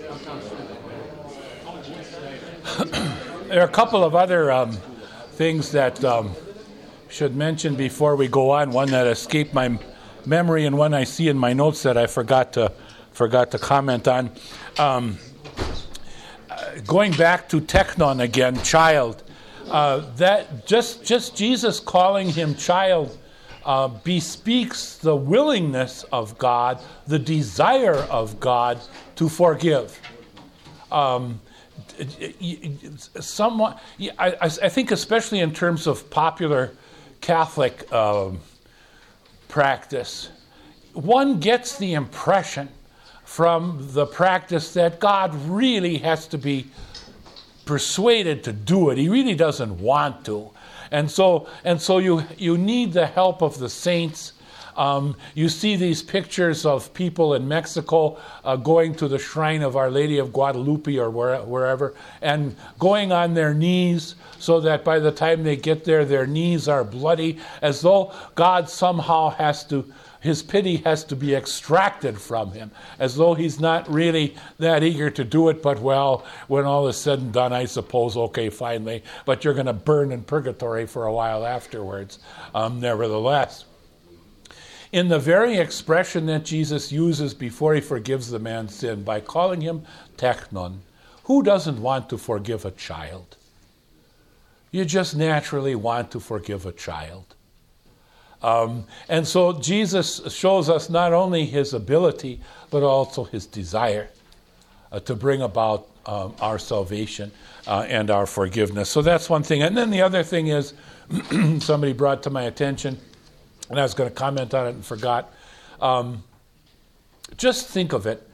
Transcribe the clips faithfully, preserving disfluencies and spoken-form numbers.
There are a couple of other um, things that um, should mention before we go on. One that escaped my memory, and one I see in my notes that I forgot to forgot to comment on. Um, uh, going back to teknon again, child. Uh, that just just Jesus calling him child uh, bespeaks the willingness of God, the desire of God to forgive. Um, Somewhat, I, I think, especially in terms of popular Catholic um, practice, one gets the impression from the practice that God really has to be persuaded to do it. He really doesn't want to, and so and so you you need the help of the saints. Um, you see these pictures of people in Mexico uh, going to the shrine of Our Lady of Guadalupe or where, wherever, and going on their knees so that by the time they get there, their knees are bloody, as though God somehow has to, his pity has to be extracted from him, as though he's not really that eager to do it, but well, when all is said and done, I suppose, okay, finally, but you're going to burn in purgatory for a while afterwards, um, nevertheless. In the very expression that Jesus uses before he forgives the man's sin, by calling him teknon, who doesn't want to forgive a child? You just naturally want to forgive a child. Um, and so Jesus shows us not only his ability, but also his desire uh, to bring about um, our salvation uh, and our forgiveness. So that's one thing. And then the other thing is, somebody brought to my attention, and I was going to comment on it and forgot. Um, just think of it.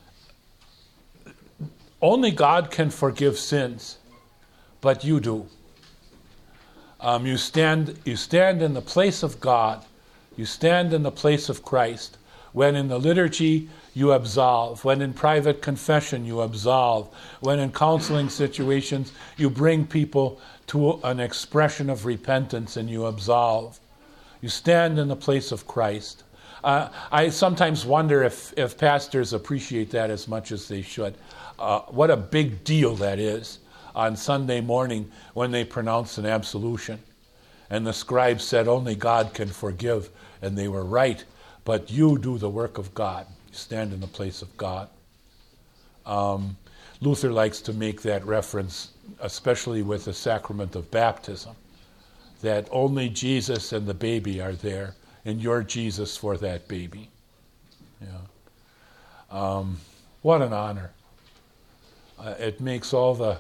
Only God can forgive sins, but you do. Um, you stand, you stand in the place of God. You stand in the place of Christ. When in the liturgy, you absolve. When in private confession, you absolve. When in counseling situations, you bring people to an expression of repentance and you absolve. You stand in the place of Christ. Uh, I sometimes wonder if, if pastors appreciate that as much as they should. Uh, what a big deal that is on Sunday morning when they pronounce an absolution. And the scribe said, only God can forgive. And they were right. But you do the work of God. You stand in the place of God. Um, Luther likes to make that reference, especially with the sacrament of baptism, that only Jesus and the baby are there, and you're Jesus for that baby. Yeah. Um, what an honor. Uh, it makes all the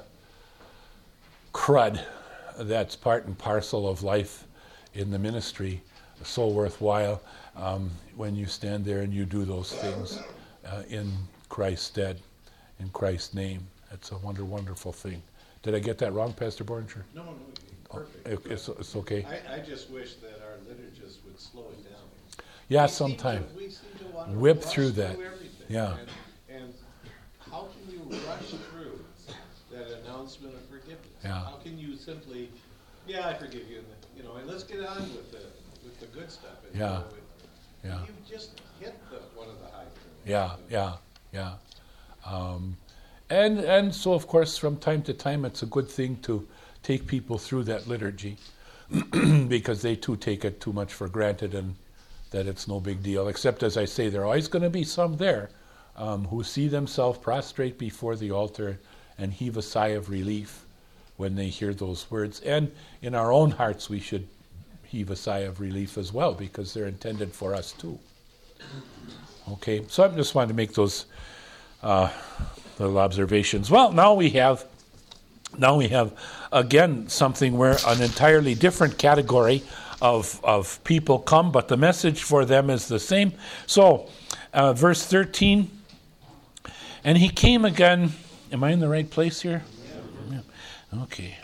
crud that's part and parcel of life in the ministry so worthwhile um, when you stand there and you do those things uh, in Christ's stead, in Christ's name. It's a wonder, wonderful thing. Did I get that wrong, Pastor Borninger? No, no. Perfect. Oh, it's, it's okay. I, I just wish that our liturgists would slow it down. Yeah, we sometime. Seem to, we seem to want to whip rush through that. Through everything. Yeah. And, and how can you rush through that announcement of forgiveness? Yeah. How can you simply, yeah, I forgive you, and the, you know, and let's get on with the with the good stuff. And, Yeah. You know, it, Yeah. You just hit the one of the high points. Yeah, yeah, yeah. Um, and and so, of course, from time to time, it's a good thing to take people through that liturgy because they too take it too much for granted and that it's no big deal. Except, as I say, there are always going to be some there um, who see themselves prostrate before the altar and heave a sigh of relief when they hear those words. And in our own hearts, we should heave a sigh of relief as well because they're intended for us too. Okay, so I just wanted to make those uh, little observations. Well, now we have, now we have again something where an entirely different category of of people come, but the message for them is the same. So, uh, verse thirteen, and he came again. Am I in the right place here? Yeah. Okay.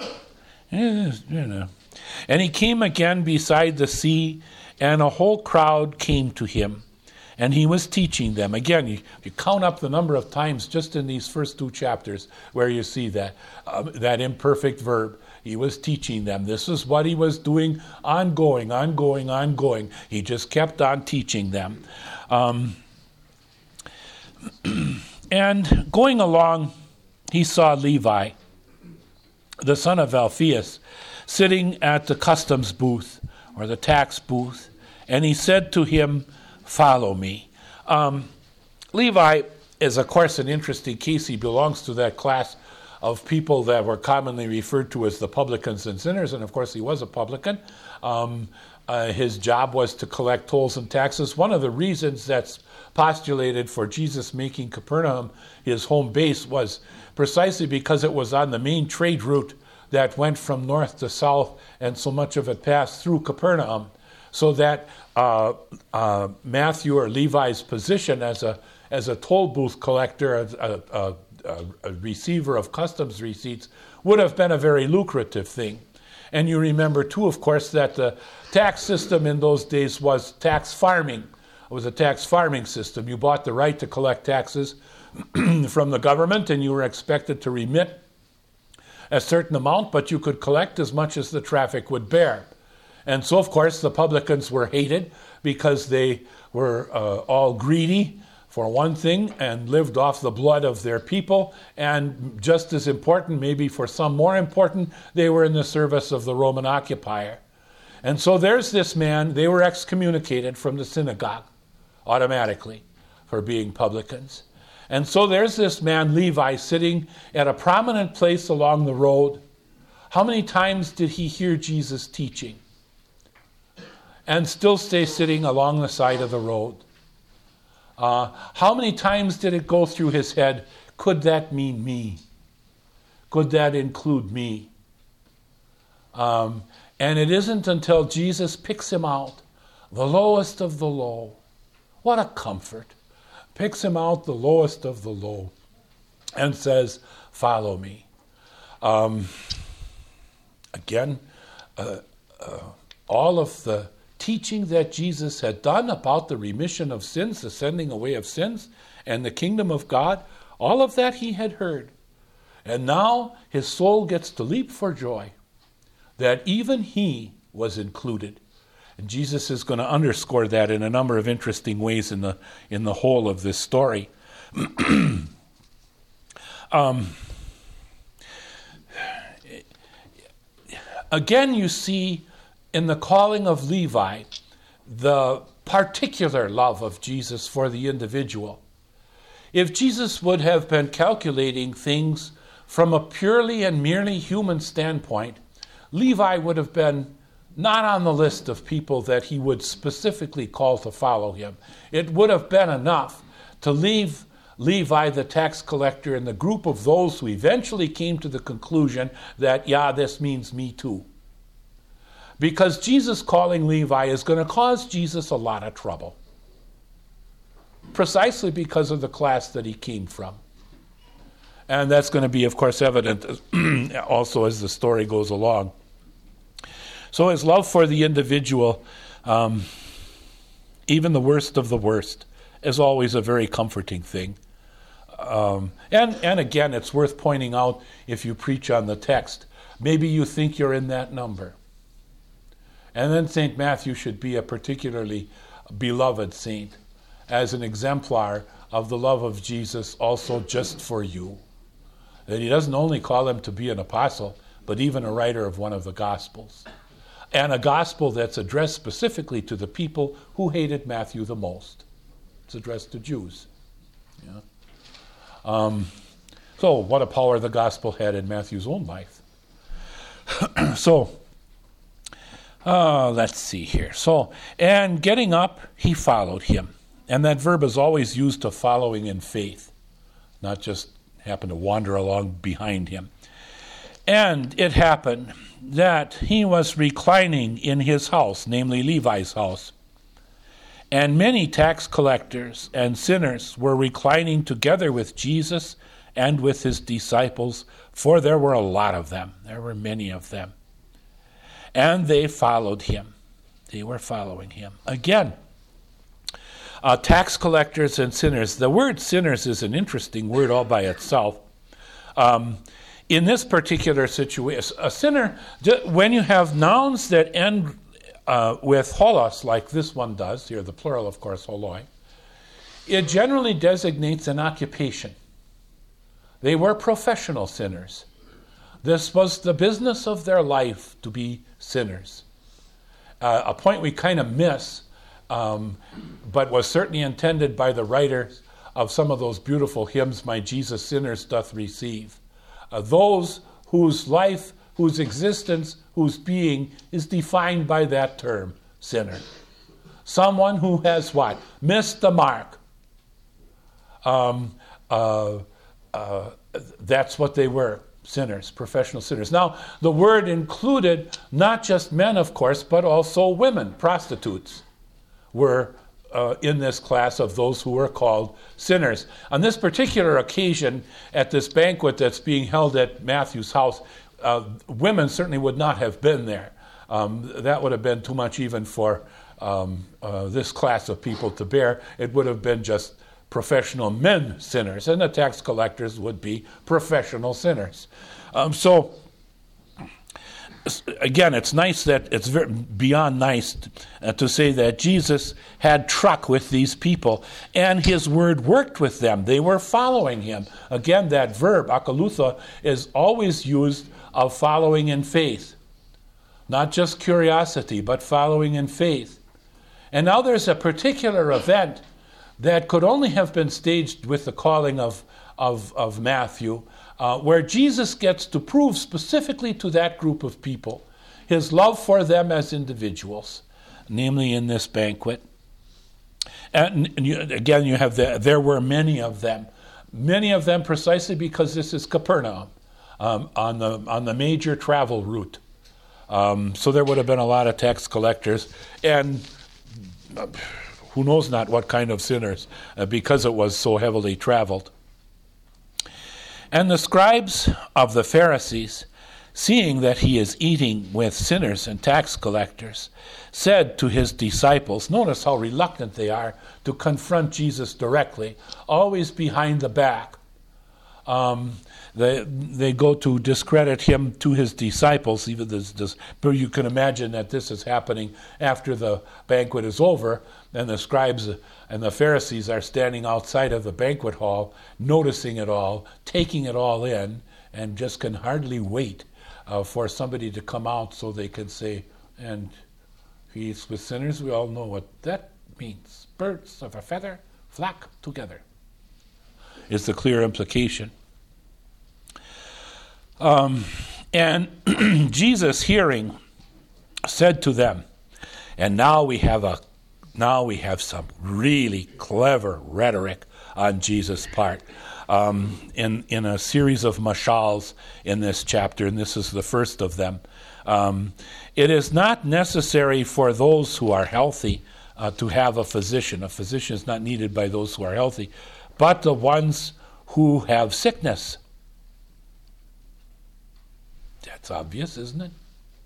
And he came again beside the sea, and a whole crowd came to him. And he was teaching them. Again, you, you count up the number of times just in these first two chapters where you see that, um, that imperfect verb. He was teaching them. This is what he was doing, ongoing, ongoing, ongoing. He just kept on teaching them. Um, And going along, he saw Levi, the son of Alphaeus, sitting at the customs booth or the tax booth, and he said to him, "Follow me." Um, Levi is, of course, an interesting case. He belongs to that class of people that were commonly referred to as the publicans and sinners, and of course he was a publican. Um, uh, his job was to collect tolls and taxes. One of the reasons that's postulated for Jesus making Capernaum his home base was precisely because it was on the main trade route that went from north to south, and so much of it passed through Capernaum, so that uh, uh, Matthew or Levi's position as a as a toll booth collector, a, a, a, a receiver of customs receipts, would have been a very lucrative thing. And you remember, too, of course, that the tax system in those days was tax farming. It was a tax farming system. You bought the right to collect taxes from the government, and you were expected to remit a certain amount, but you could collect as much as the traffic would bear. And so, of course, the publicans were hated because they were uh, all greedy, for one thing, and lived off the blood of their people, and just as important, maybe for some more important, they were in the service of the Roman occupier. And so there's this man, they were excommunicated from the synagogue automatically for being publicans. And so there's this man, Levi, sitting at a prominent place along the road. How many times did he hear Jesus teaching? And still stay sitting along the side of the road? Uh, how many times did it go through his head, could that mean me? Could that include me? Um, and it isn't until Jesus picks him out, the lowest of the low. What a comfort. Picks him out, the lowest of the low, and says, "Follow me." Um, again, uh, uh, all of the teaching that Jesus had done about the remission of sins, the sending away of sins, and the kingdom of God, all of that he had heard. And now his soul gets to leap for joy that even he was included. And Jesus is going to underscore that in a number of interesting ways in the in the whole of this story. um, again, you see in the calling of Levi, the particular love of Jesus for the individual. If Jesus would have been calculating things from a purely and merely human standpoint, Levi would have been not on the list of people that he would specifically call to follow him. It would have been enough to leave Levi, the tax collector, in the group of those who eventually came to the conclusion that, yeah, this means me too. Because Jesus calling Levi is going to cause Jesus a lot of trouble. Precisely because of the class that he came from. And that's going to be, of course, evident also as the story goes along. So his love for the individual, um, even the worst of the worst, is always a very comforting thing. Um, and, and again, it's worth pointing out, if you preach on the text, maybe you think you're in that number. And then Saint Matthew should be a particularly beloved saint, as an exemplar of the love of Jesus also just for you. That he doesn't only call him to be an apostle, but even a writer of one of the Gospels. And a gospel that's addressed specifically to the people who hated Matthew the most. It's addressed to Jews. Yeah. Um, so what a power the gospel had in Matthew's own life. so, uh, let's see here. So, and getting up, he followed him. And that verb is always used to following in faith, not just happen to wander along behind him. And it happened that he was reclining in his house, namely Levi's house. And many tax collectors and sinners were reclining together with Jesus and with his disciples, for there were a lot of them. There were many of them. And they followed him. They were following him. Again, uh, tax collectors and sinners. The word sinners is an interesting word all by itself. Um, in this particular situation, a sinner, when you have nouns that end uh, with holos, like this one does, here the plural, of course, holoi, it generally designates an occupation. They were professional sinners. This was the business of their life, to be sinners. Uh, a point we kind of miss, um, but was certainly intended by the writers of some of those beautiful hymns, My Jesus Sinners Doth Receive. Uh, those whose life, whose existence, whose being is defined by that term, sinner. Someone who has what? Missed the mark. Um, uh, uh, that's what they were, sinners, professional sinners. Now, the word included not just men, of course, but also women, prostitutes, were uh, in this class of those who were called sinners. On this particular occasion, at this banquet that's being held at Matthew's house, uh, women certainly would not have been there. Um, that would have been too much even for um, uh, this class of people to bear. It would have been just professional men sinners, and the tax collectors would be professional sinners. Um, so, again, it's nice that it's very, beyond nice uh, to say that Jesus had truck with these people, and his word worked with them. They were following him. Again, that verb, akalutha, is always used of following in faith. Not just curiosity, but following in faith. And now there's a particular event that could only have been staged with the calling of, of, of Matthew, uh, where Jesus gets to prove specifically to that group of people his love for them as individuals, namely in this banquet. And, and you, again, you have the, there were many of them, many of them precisely because this is Capernaum, um, on the on the major travel route. Um, so there would have been a lot of tax collectors, and uh, who knows not what kind of sinners, uh, because it was so heavily traveled. And the scribes of the Pharisees, seeing that he is eating with sinners and tax collectors, said to his disciples, notice how reluctant they are to confront Jesus directly, always behind the back. Um, they they go to discredit him to his disciples, even this, this, but you can imagine that this is happening after the banquet is over, and the scribes and the Pharisees are standing outside of the banquet hall, noticing it all, taking it all in, and just can hardly wait uh, for somebody to come out so they can say, and he eats with sinners. We all know what that means. Birds of a feather flock together is the clear implication. Um, and Jesus, hearing, said to them, and now we have a now we have some really clever rhetoric on Jesus' part um, in in a series of mashals in this chapter, and this is the first of them. Um, it is not necessary for those who are healthy uh, to have a physician. A physician is not needed by those who are healthy, but the ones who have sickness. That's obvious, isn't it?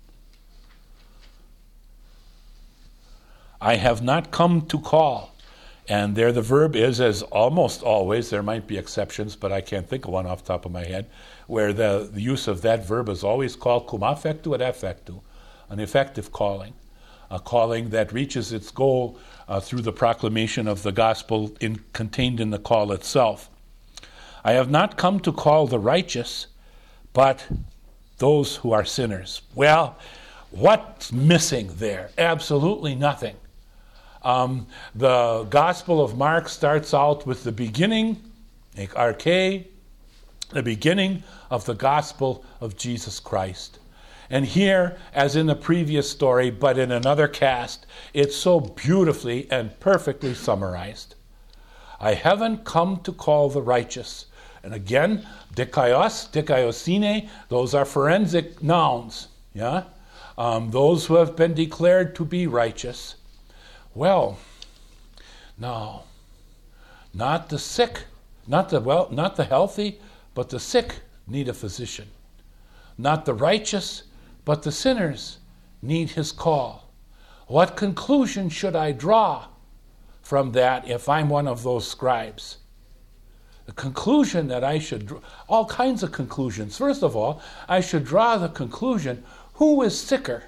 I have not come to call. And there the verb is, as almost always, there might be exceptions, but I can't think of one off the top of my head, where the, the use of that verb is always called cum affectu et affectu, an effective calling, a calling that reaches its goal uh, through the proclamation of the gospel in, contained in the call itself. I have not come to call the righteous, but those who are sinners. Well, what's missing there? Absolutely nothing. Um, the Gospel of Mark starts out with the beginning, arche, the beginning of the gospel of Jesus Christ. And here, as in the previous story, but in another cast, it's so beautifully and perfectly summarized. I haven't come to call the righteous. And again, dikaios, dikaiosine, those are forensic nouns. Yeah, um, those who have been declared to be righteous. Well, no, not the sick, not the well, not the healthy, but the sick need a physician. Not the righteous, but the sinners need his call. What conclusion should I draw from that if I'm one of those scribes? The conclusion that I should draw, all kinds of conclusions. First of all, I should draw the conclusion, who is sicker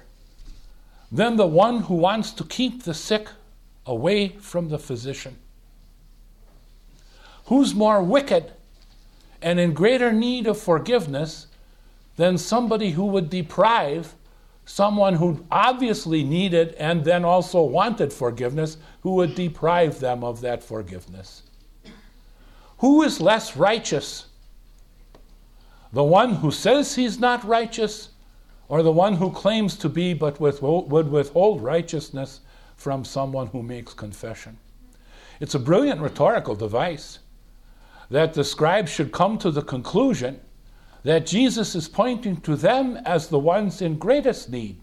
than the one who wants to keep the sick away from the physician? who's more wicked and in greater need of forgiveness than somebody who would deprive someone who obviously needed and then also wanted forgiveness, who would deprive them of that forgiveness? Who is less righteous? The one who says he's not righteous, or the one who claims to be but withhold, would withhold righteousness from someone who makes confession? It's a brilliant rhetorical device that the scribes should come to the conclusion that Jesus is pointing to them as the ones in greatest need.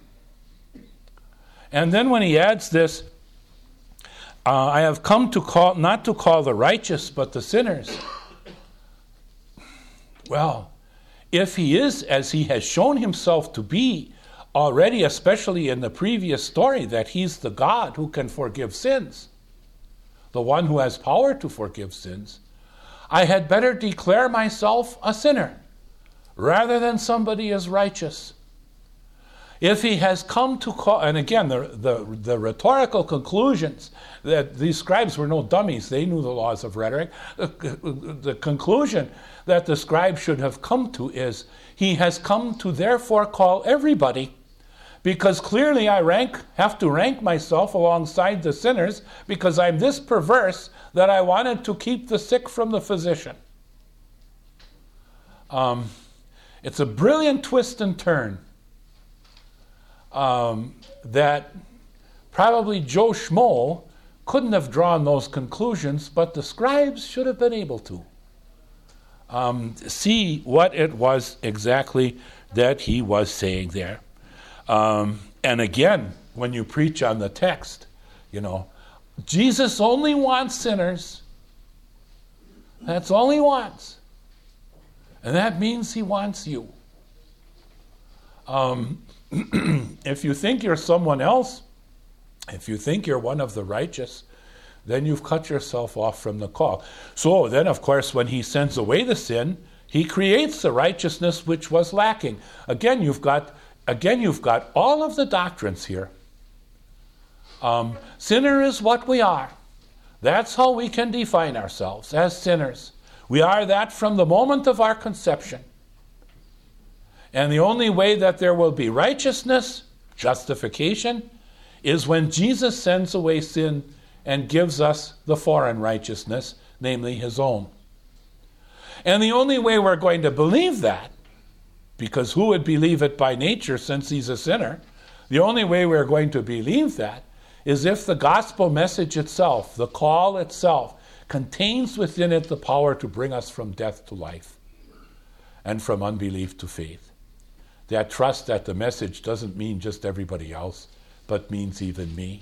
And then when he adds this, uh, I have come to call, not to call the righteous, but the sinners. Well, if he is, as he has shown himself to be already, especially in the previous story, that he's the God who can forgive sins, the one who has power to forgive sins, I had better declare myself a sinner rather than somebody as righteous. If he has come to call, and again, the, the, the rhetorical conclusions, that these scribes were no dummies, they knew the laws of rhetoric. The, the conclusion that the scribe should have come to is, he has come to therefore call everybody, because clearly I rank, have to rank myself alongside the sinners, because I'm this perverse that I wanted to keep the sick from the physician. Um, it's a brilliant twist and turn. Um, that probably Joe Schmo couldn't have drawn those conclusions, but the scribes should have been able to um, see what it was exactly that he was saying there. Um, and again, when you preach on the text, you know, Jesus only wants sinners. That's all he wants. And that means he wants you. Um, if you think you're someone else, if you think you're one of the righteous, then you've cut yourself off from the call. So then, of course, when he sends away the sin, he creates the righteousness which was lacking. Again, you've got, again, you've got all of the doctrines here. Um, sinner is what we are. That's how we can define ourselves, as sinners. We are that from the moment of our conception. And the only way that there will be righteousness, justification, is when Jesus sends away sin and gives us the foreign righteousness, namely his own. And the only way we're going to believe that, because who would believe it by nature since he's a sinner? The only way we're going to believe that is if the gospel message itself, the call itself, contains within it the power to bring us from death to life and from unbelief to faith. That trust that the message doesn't mean just everybody else, but means even me.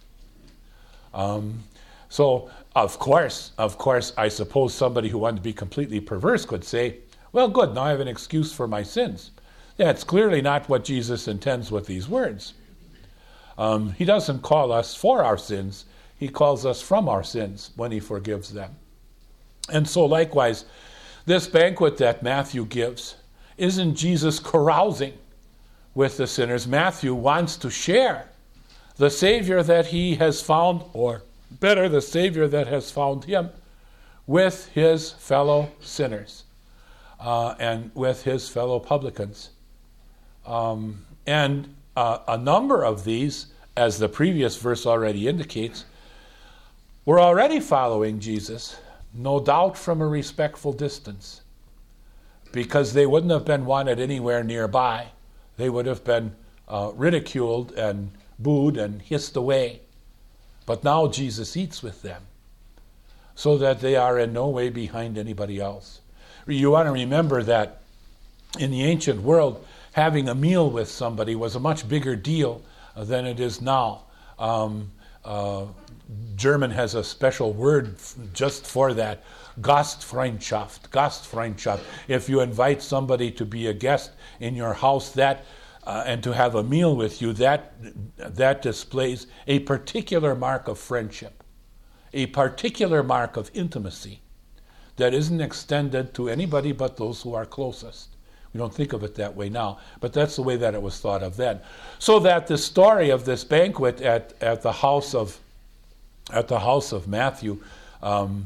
Um, so, of course, of course, I suppose somebody who wanted to be completely perverse could say, well, good, now I have an excuse for my sins. That's clearly not what Jesus intends with these words. Um, he doesn't call us for our sins. He calls us from our sins when he forgives them. And so likewise, this banquet that Matthew gives, isn't Jesus carousing with the sinners? Matthew wants to share the Savior that he has found, or better, the Savior that has found him, with his fellow sinners uh, and with his fellow publicans. Um, and uh, a number of these, as the previous verse already indicates, were already following Jesus, no doubt from a respectful distance, because they wouldn't have been wanted anywhere nearby. They would have been uh, ridiculed and booed and hissed away. But now Jesus eats with them, so that they are in no way behind anybody else. You want to remember that in the ancient world, having a meal with somebody was a much bigger deal uh, than it is now. Um, uh, German has a special word f- just for that. Gastfreundschaft, Gastfreundschaft. If you invite somebody to be a guest in your house, that uh, and to have a meal with you, that that displays a particular mark of friendship, a particular mark of intimacy that isn't extended to anybody but those who are closest. We don't think of it that way now, but that's the way that it was thought of then. So that the story of this banquet at, at the house of at the house of Matthew um,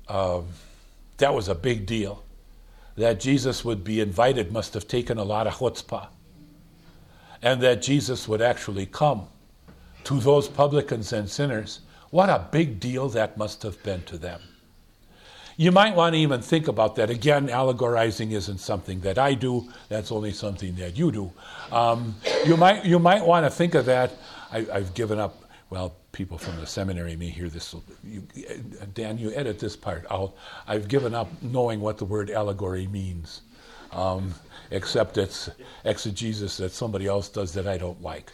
um, that was a big deal. That Jesus would be invited must have taken a lot of chutzpah. And that Jesus would actually come to those publicans and sinners, what a big deal that must have been to them. You might want to even think about that. Again, allegorizing isn't something that I do. That's only something that you do. Um, you might you might want to think of that. I, I've given up. Well, people from the seminary may hear this. You, Dan, you edit this part out. I've given up knowing what the word allegory means, um, except it's exegesis that somebody else does that I don't like.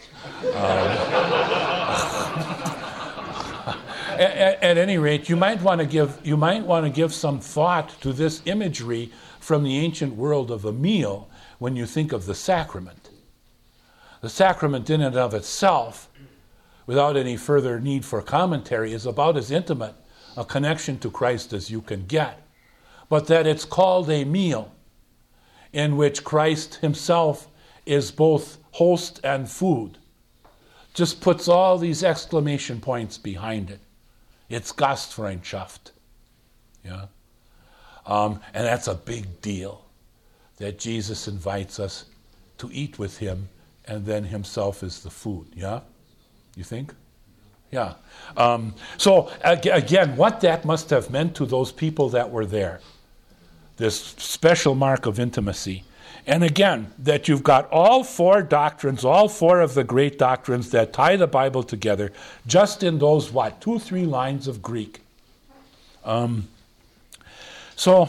Um, At, at any rate, you might want to give you might want to give some thought to this imagery from the ancient world of a meal when you think of the sacrament. The sacrament in and of itself, without any further need for commentary, is about as intimate a connection to Christ as you can get. But that it's called a meal in which Christ himself is both host and food just puts all these exclamation points behind it. It's Gastfreundschaft. Yeah? Um, and that's a big deal, that Jesus invites us to eat with him, and then himself is the food. Yeah? You think? Yeah. Um, so, ag- again, what that must have meant to those people that were there, this special mark of intimacy. And again, that you've got all four doctrines, all four of the great doctrines that tie the Bible together, just in those, what, two, three lines of Greek. Um, so,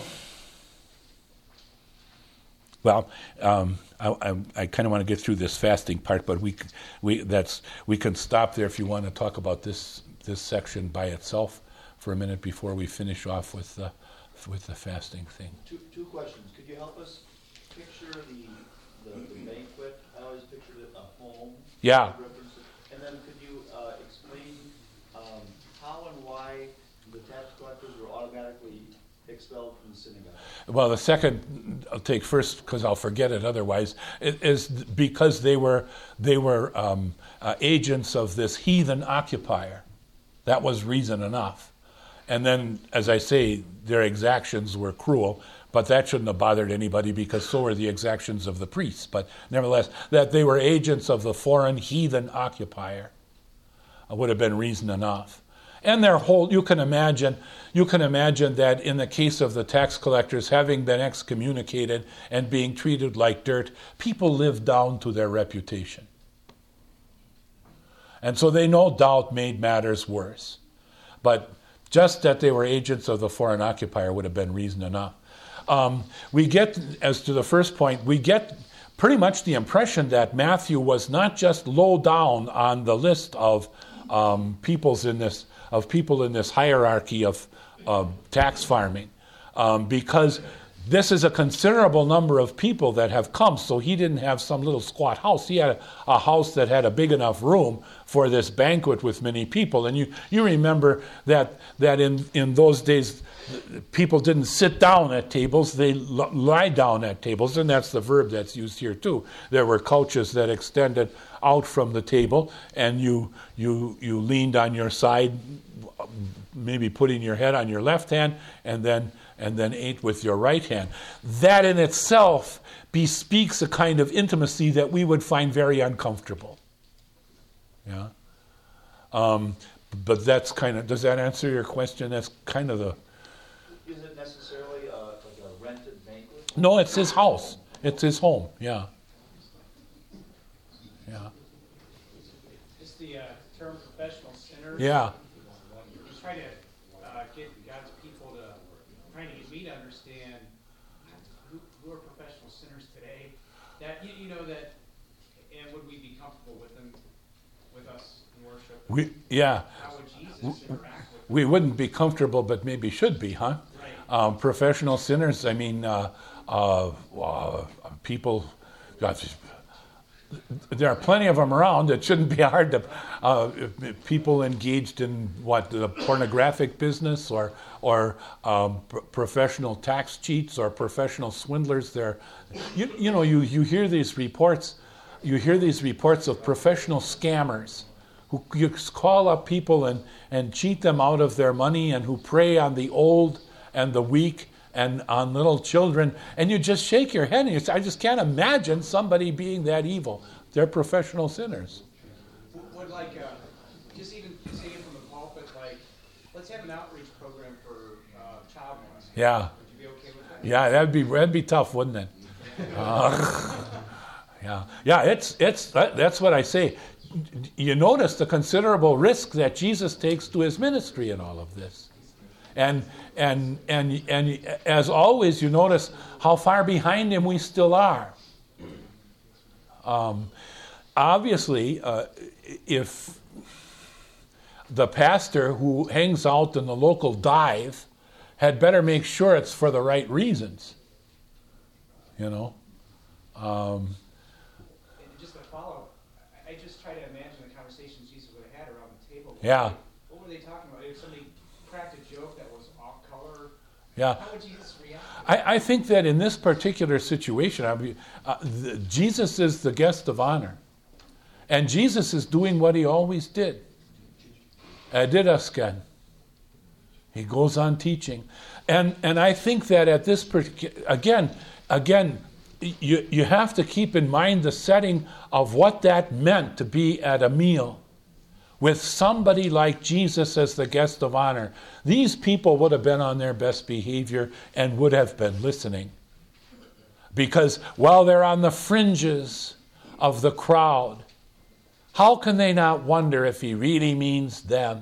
well, um, I, I, I kind of want to get through this fasting part, but we we that's we can stop there if you want to talk about this this section by itself for a minute before we finish off with the with the fasting thing. Two two questions. Could you help us picture the, the, the banquet? I always pictured it a home. Yeah. And then could you uh, explain um, how and why the tax collectors were automatically expelled from the synagogue? Well, the second I'll take first because I'll forget it otherwise. It is because they were they were um, uh, agents of this heathen occupier. That was reason enough. And then, as I say, their exactions were cruel. But that shouldn't have bothered anybody because so were the exactions of the priests. But nevertheless, that they were agents of the foreign heathen occupier would have been reason enough. And their whole, you can imagine, you can imagine that in the case of the tax collectors having been excommunicated and being treated like dirt, people lived down to their reputation. And so they no doubt made matters worse. But just that they were agents of the foreign occupier would have been reason enough. Um, we get, as to the first point, we get pretty much the impression that Matthew was not just low down on the list of um, peoples in this of people in this hierarchy of uh, tax farming, um, because this is a considerable number of people that have come. So he didn't have some little squat house. He had a, a house that had a big enough room for this banquet with many people. And you, you remember that that in, in those days, people didn't sit down at tables, they l- lie down at tables, and that's the verb that's used here too. There were couches that extended out from the table, and you you you leaned on your side, maybe putting your head on your left hand, and then and then ate with your right hand. That in itself bespeaks a kind of intimacy that we would find very uncomfortable. Yeah. Um, but that's kind of, does that answer your question? That's kind of the... Is it necessarily uh, like a rented banquet? No, it's his house. It's his home, yeah. Yeah. Is the uh, term professional sinners? Yeah. You try to uh, get God's people to, trying to get me to understand who, who are professional sinners today. That, you, you know, that, and would we be comfortable with them, with us in worship? We, yeah. How would Jesus interact with them? We wouldn't be comfortable, but maybe should be, huh? Right. Um, professional sinners, I mean, uh, uh, uh, people, God, there are plenty of them around. It shouldn't be hard to, uh, people engaged in what, the pornographic business or or um, pr- professional tax cheats or professional swindlers. There, you, you know, you, you hear these reports, you hear these reports of professional scammers who you call up people and, and cheat them out of their money and who prey on the old and the weak and on little children, and you just shake your head and you say, I just can't imagine somebody being that evil. They're professional sinners. Would like, uh, just even say it from the pulpit, like, let's have an outreach program for uh, child molestation. Yeah. Would you be okay with that? Yeah, that'd be that'd be tough, wouldn't it? Uh, yeah, yeah. It's it's that, that's what I say. You notice the considerable risk that Jesus takes to his ministry in all of this, and and and and as always, you notice how far behind him we still are. Um, obviously, uh, if the pastor who hangs out in the local dive had better make sure it's for the right reasons. You know? Um, And just to follow, I I just try to imagine the conversations Jesus would have had around the table. Yeah. What were they talking about? If somebody cracked a joke that was off color, yeah. how would Jesus react? I, I think that in this particular situation, I mean, uh, the, Jesus is the guest of honor. And Jesus is doing what he always did. Didasken. He goes on teaching. And and I think that at this, particular, again, again, you, you have to keep in mind the setting of what that meant to be at a meal with somebody like Jesus as the guest of honor. These people would have been on their best behavior and would have been listening. Because while they're on the fringes of the crowd, how can they not wonder if he really means them?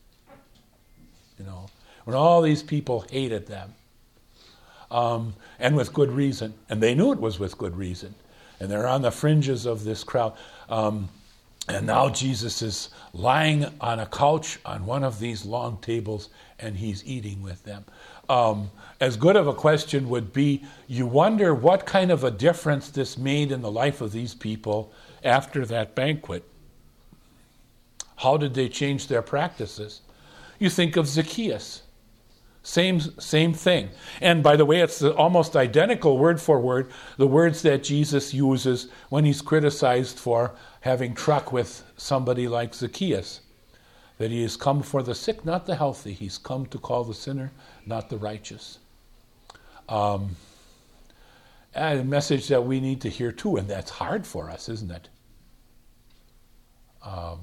You know, when all these people hated them. Um, and with good reason. And they knew it was with good reason. And they're on the fringes of this crowd. Um, and now Jesus is lying on a couch on one of these long tables, and he's eating with them. Um, as good of a question would be, you wonder what kind of a difference this made in the life of these people after that banquet. How did they change their practices? You think of Zacchaeus. Same same thing. And by the way, it's the almost identical word for word, the words that Jesus uses when he's criticized for having truck with somebody like Zacchaeus. That he has come for the sick, not the healthy. He's come to call the sinner, not the righteous. Um, and a message that we need to hear too, and that's hard for us, isn't it? Um,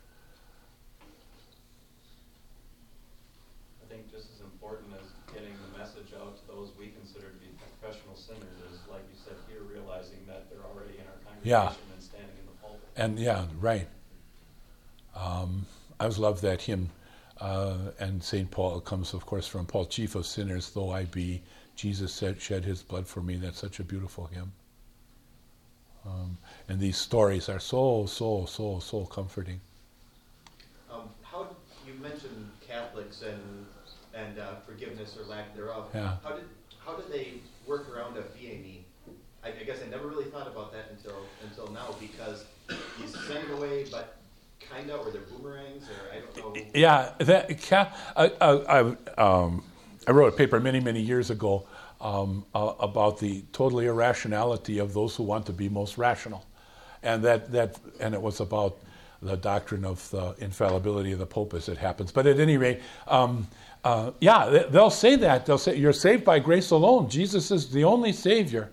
I think just as important as getting the message out to those we consider to be professional sinners is, like you said here, realizing that they're already in our congregation Yeah. and standing in the pulpit. And yeah, right. Um, I always love that hymn. Uh, and Saint Paul comes, of course, from Paul, chief of sinners, though I be. Jesus said, shed his blood for me. That's such a beautiful hymn. Um, and these stories are so, so, so, so comforting. Um, how you mentioned Catholics and and uh, forgiveness or lack thereof. Yeah. How did how did they work around a fiemi? I, I guess I never really thought about that until until now, because you send it away, but kind of, or they're boomerangs, or I don't know. Yeah, that ca- I, I, I, um, I wrote a paper many, many years ago um, uh, about the total irrationality of those who want to be most rational, and that that and it was about the doctrine of the infallibility of the Pope as it happens. But at any rate, um, uh, yeah, they, they'll say that. They'll say, you're saved by grace alone. Jesus is the only Savior.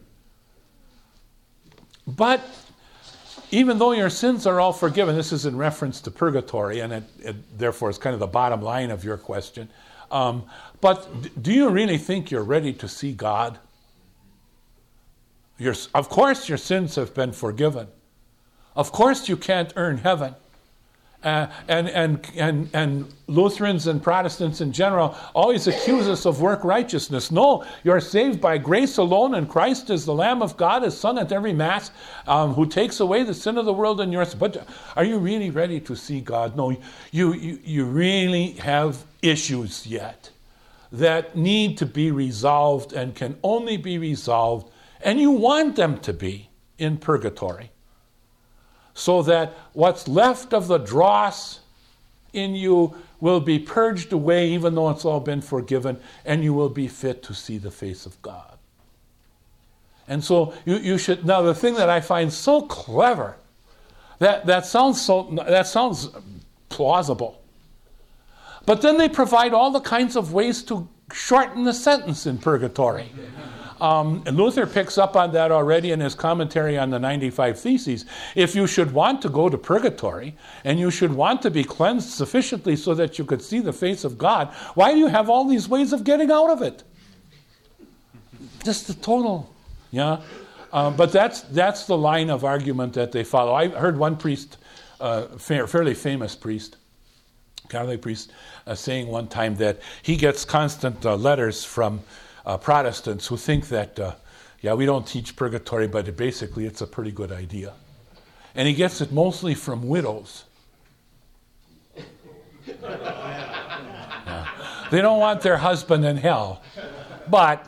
But even though your sins are all forgiven, this is in reference to purgatory, and it, it, therefore it's kind of the bottom line of your question. Um, but d- do you really think you're ready to see God? Your, of course your sins have been forgiven. Of course you can't earn heaven. Uh, and, and, and, and Lutherans and Protestants in general always accuse us of work righteousness. No, you're saved by grace alone, and Christ is the Lamb of God, is sung at every Mass, um, who takes away the sin of the world and yours. But are you really ready to see God? No, you, you, you really have issues yet that need to be resolved and can only be resolved, and you want them to be, in purgatory. So that what's left of the dross in you will be purged away, even though it's all been forgiven, and you will be fit to see the face of God. And so you, you should, now the thing that I find so clever, that, that sounds so that sounds plausible. But then they provide all the kinds of ways to shorten the sentence in purgatory. Um, and Luther picks up on that already in his commentary on the ninety-five Theses. If you should want to go to purgatory, and you should want to be cleansed sufficiently so that you could see the face of God, why do you have all these ways of getting out of it? Just the total, yeah. Um, but that's that's the line of argument that they follow. I heard one priest, uh, fa- fairly famous priest, Catholic priest, uh, saying one time that he gets constant uh, letters from uh, Protestants who think that, uh, yeah, we don't teach purgatory, but it basically it's a pretty good idea. And he gets it mostly from widows. Yeah. They don't want their husband in hell, but...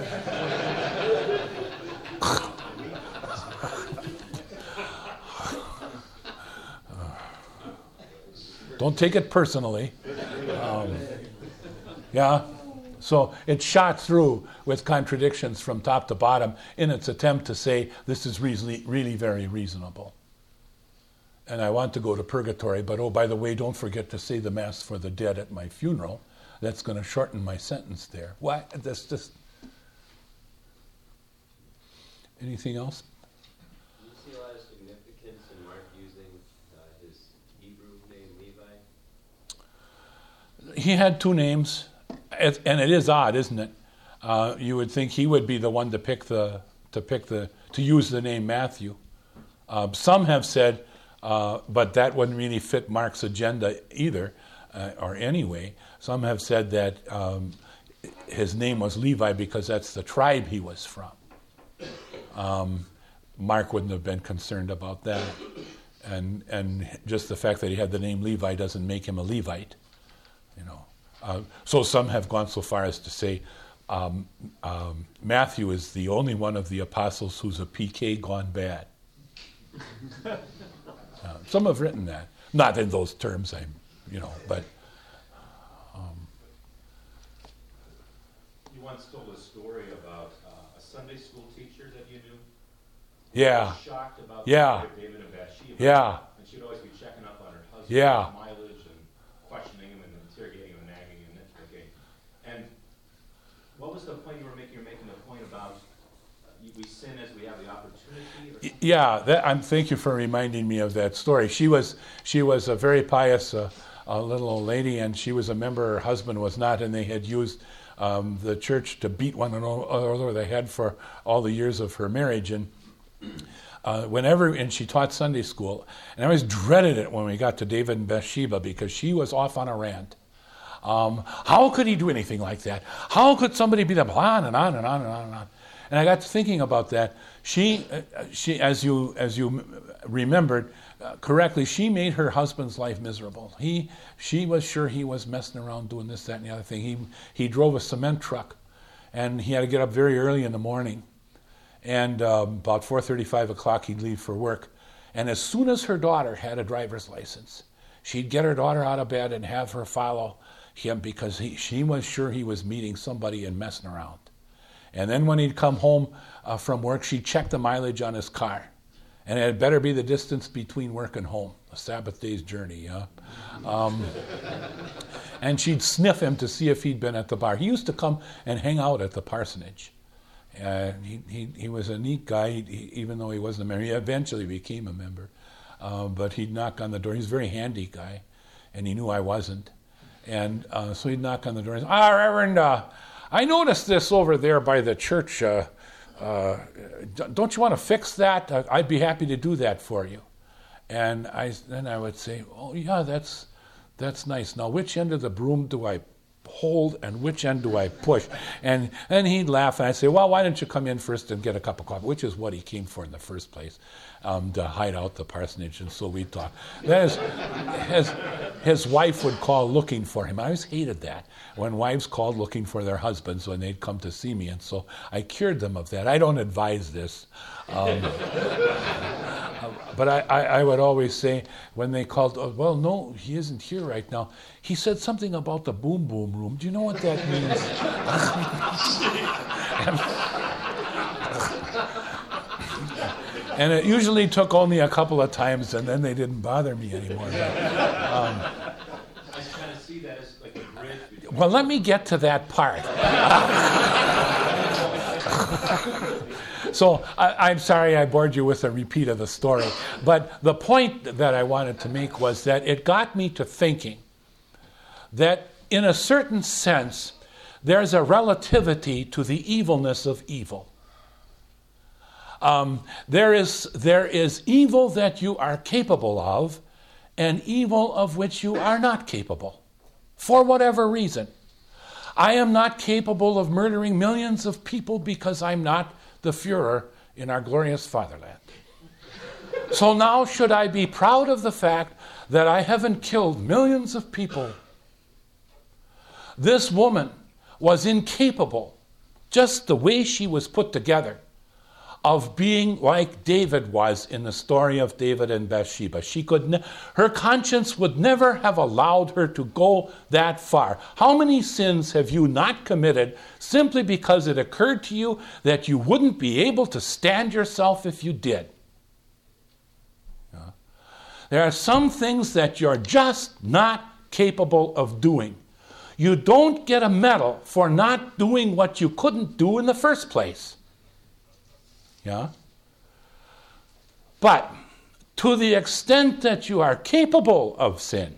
Don't take it personally. Um, yeah. So it's shot through with contradictions from top to bottom in its attempt to say this is really, really very reasonable. And I want to go to purgatory, but oh, by the way, don't forget to say the Mass for the dead at my funeral. That's going to shorten my sentence there. Why? That's just... Anything else? Do you see a lot of significance in Mark using uh, his Hebrew name Levi? He had two names, and it is odd, isn't it? Uh, you would think he would be the one to pick the to pick the to use the name Matthew. Uh, some have said, uh, but that wouldn't really fit Mark's agenda either, uh, or anyway. Some have said that um, his name was Levi because that's the tribe he was from. Um, Mark wouldn't have been concerned about that, and and just the fact that he had the name Levi doesn't make him a Levite. You know, uh, so some have gone so far as to say um, um, Matthew is the only one of the apostles who's a P K gone bad. uh, some have written that, not in those terms, I'm, you know, but. Um, you once told a story about uh, a Sunday school teacher that you knew. Yeah. Was shocked about Yeah. the story of David and Bathsheba. Yeah. And she'd always be checking up on her husband. Yeah. Mileage and questioning him and interrogating him and nagging him and nitpicking. And what was the point you were making? You were making the point about uh, we sin as we have the opportunity. Or something? Yeah, that, I'm, thank you for reminding me of that story. She was she was a very pious uh, uh, little old lady, and she was a member. Her husband was not, and they had used um, the church to beat one another over the head for all the years of her marriage. And uh, whenever, and she taught Sunday school, and I always dreaded it when we got to David and Bathsheba because she was off on a rant. Um, how could he do anything like that? How could somebody be that? On and on and on and on and on. And I got to thinking about that. She, uh, she, as you as you remembered uh, correctly, she made her husband's life miserable. He, she was sure he was messing around doing this, that, and the other thing. He he drove a cement truck, and he had to get up very early in the morning. And um, about four thirty, five o'clock, he'd leave for work. And as soon as her daughter had a driver's license, she'd get her daughter out of bed and have her follow him because he, she was sure he was meeting somebody and messing around. And then when he'd come home uh, from work, she'd check the mileage on his car. And it had better be the distance between work and home, a Sabbath day's journey, yeah? Um, and she'd sniff him to see if he'd been at the bar. He used to come and hang out at the parsonage. Uh, he, he he was a neat guy, he, he, even though he wasn't a member. He eventually became a member. Uh, but he'd knock on the door. He was a very handy guy, and he knew I wasn't. And uh, so he'd knock on the door and say, ah, Reverend, uh, I noticed this over there by the church. Uh, uh, don't you want to fix that? Uh, I'd be happy to do that for you. And I then I would say, oh, yeah, that's that's nice. Now, which end of the broom do I hold and which end do I push? And and he'd laugh, and I'd say, well, why don't you come in first and get a cup of coffee, which is what he came for in the first place, um, to hide out the parsonage, and so we'd talk. Then his, his, his wife would call looking for him. I always hated that, when wives called looking for their husbands when they'd come to see me, and so I cured them of that. I don't advise this. Um, But I, I, I would always say, when they called, oh, well, no, he isn't here right now. He said something about the boom boom room. Do you know what that means? and, and it usually took only a couple of times, and then they didn't bother me anymore. But, um, I kind of see that as like a bridge between Well, let me get to that part. So I, I'm sorry I bored you with a repeat of the story. But the point that I wanted to make was that it got me to thinking that in a certain sense, there's a relativity to the evilness of evil. Um, there is, there is evil that you are capable of and evil of which you are not capable, for whatever reason. I am not capable of murdering millions of people because I'm not the Führer in our glorious fatherland. So now should I be proud of the fact that I haven't killed millions of people? This woman was incapable, just the way she was put together, of being like David was in the story of David and Bathsheba. She could ne- her conscience would never have allowed her to go that far. How many sins have you not committed simply because it occurred to you that you wouldn't be able to stand yourself if you did? Yeah. There are some things that you're just not capable of doing. You don't get a medal for not doing what you couldn't do in the first place. Yeah? But to the extent that you are capable of sin,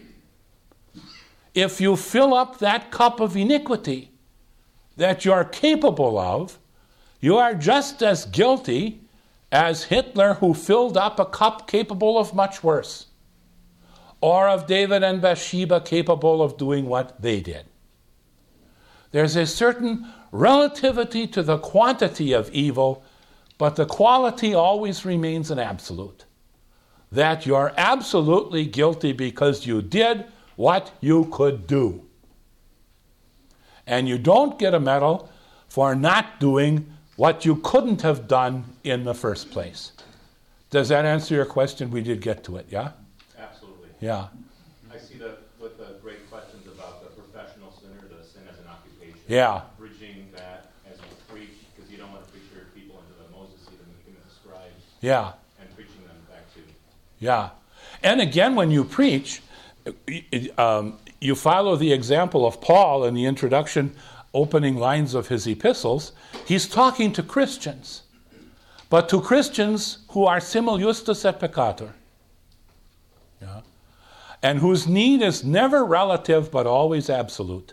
if you fill up that cup of iniquity that you're capable of, you are just as guilty as Hitler, who filled up a cup capable of much worse, or of David and Bathsheba capable of doing what they did. There's a certain relativity to the quantity of evil, but the quality always remains an absolute. That you're absolutely guilty because you did what you could do. And you don't get a medal for not doing what you couldn't have done in the first place. Does that answer your question? We did get to it, yeah? Absolutely. Yeah. I see that with the great questions about the professional sinner, the sin as an occupation. Yeah. Bridging that as you preach, because you don't want to preach your people into the Moses seat and making them the scribes. Yeah. And preaching them back to. Yeah. And again, when you preach, um, you follow the example of Paul in the introduction, opening lines of his epistles. He's talking to Christians, but to Christians who are simul justus et peccator. Yeah. And whose need is never relative but always absolute.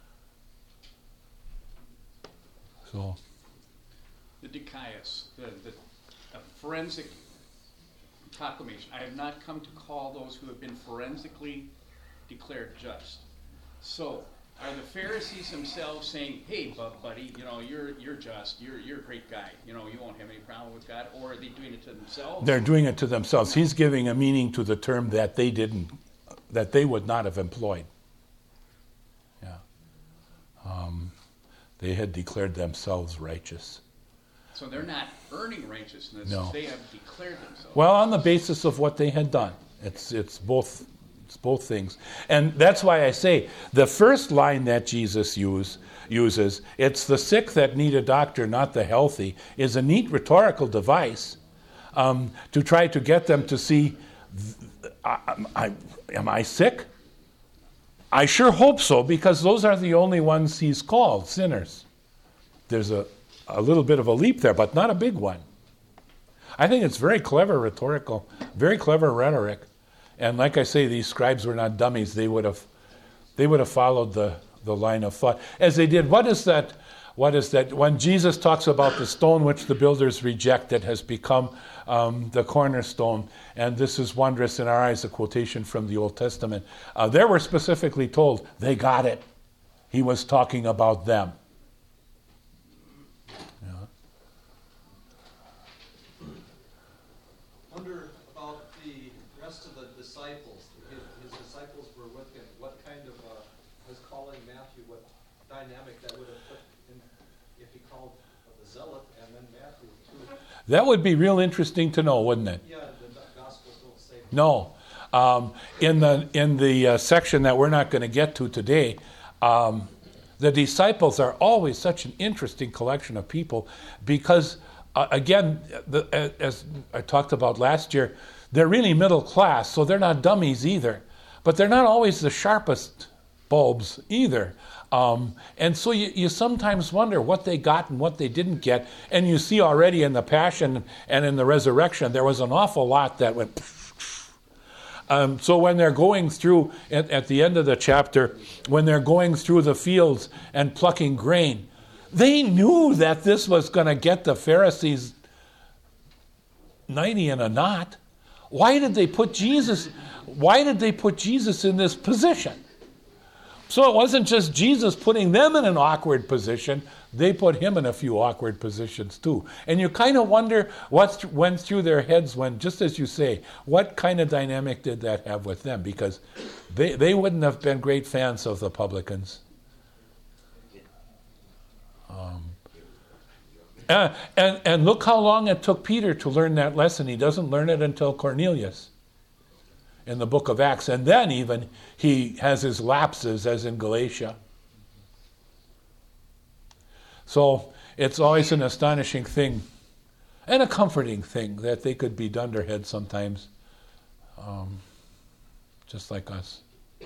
So, the dikaios, the, the a forensic proclamation. I have not come to call those who have been forensically declared just. So, are the Pharisees themselves saying, "Hey, bu- buddy, you know, you're you're just, you're you're a great guy, you know, you won't have any problem with God," or are they doing it to themselves? they're doing it to themselves. He's giving a meaning to the term that they didn't, that they would not have employed. Yeah. Um, they had declared themselves righteous. So they're not earning righteousness; No. they have declared themselves. Well, on the basis of what they had done. It's it's both it's both things. And that's why I say the first line that Jesus use, uses, it's the sick that need a doctor, not the healthy, is a neat rhetorical device um, to try to get them to see, I, I, am I sick? I sure hope so, because those are the only ones he's called, sinners. There's a, a little bit of a leap there, but not a big one. I think it's very clever rhetorical, very clever rhetoric. And like I say, these scribes were not dummies. They would have they would have followed the, the line of thought. As they did, what is that? What is that? When Jesus talks about the stone which the builders rejected has become um, the cornerstone, and this is wondrous in our eyes, a quotation from the Old Testament. Uh, they were specifically told, they got it. He was talking about them. Wonder about the rest of the disciples. His, his disciples were with him. What kind of, uh, was calling Matthew, what dynamic that would have put in, if he called the zealot and then Matthew too? That would be real interesting to know, wouldn't it? Yeah, the Gospels don't say. No. Um, in the in the uh, section that we're not going to get to today, um, the disciples are always such an interesting collection of people because, uh, again, the, as I talked about last year, they're really middle class, so they're not dummies either. But they're not always the sharpest bulbs either. Um, and so you, you sometimes wonder what they got and what they didn't get. And you see already in the Passion and in the Resurrection, there was an awful lot that went... Um, so when they're going through, at, at the end of the chapter, when they're going through the fields and plucking grain, they knew that this was going to get the Pharisees ninety in a knot. Why did they put Jesus, why did they put Jesus in this position? So it wasn't just Jesus putting them in an awkward position, they put him in a few awkward positions too. And you kind of wonder what th- went through their heads when, just as you say, what kind of dynamic did that have with them? Because they, they wouldn't have been great fans of the publicans. Um, and, and, and look how long it took Peter to learn that lesson. He doesn't learn it until Cornelius in the book of Acts. And then even he has his lapses as in Galatia. So it's always an astonishing thing and a comforting thing that they could be dunderheads sometimes, um, just like us.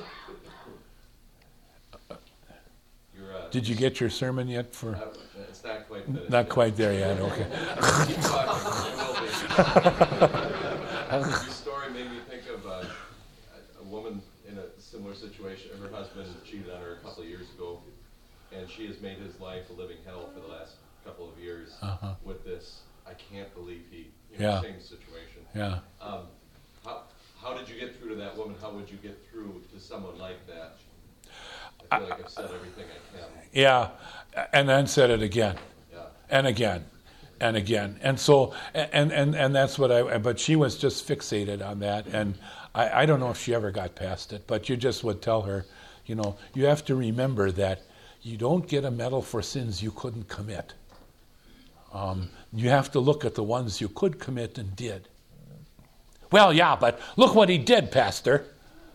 You're, uh, Did you get your sermon yet? For uh, it's not quite finished. Not quite there yet, okay. Keep talking, it will be. Your story made me think of uh, a woman in a similar situation. Her husband cheated on her a couple of years ago, and she has made his life a living hell for the last couple of years Uh-huh. with this. I can't believe he, you know, Yeah. same situation. Yeah. Um, how, how did you get through to that woman? How would you get through to someone like that? I feel like I've said everything I can. Yeah, and then said it again, Yeah. and again, and again, and so, and and and that's what I. But she was just fixated on that, and I, I don't know if she ever got past it. But you just would tell her, you know, you have to remember that you don't get a medal for sins you couldn't commit. Um, you have to look at the ones you could commit and did. Well, yeah, but look what he did, Pastor.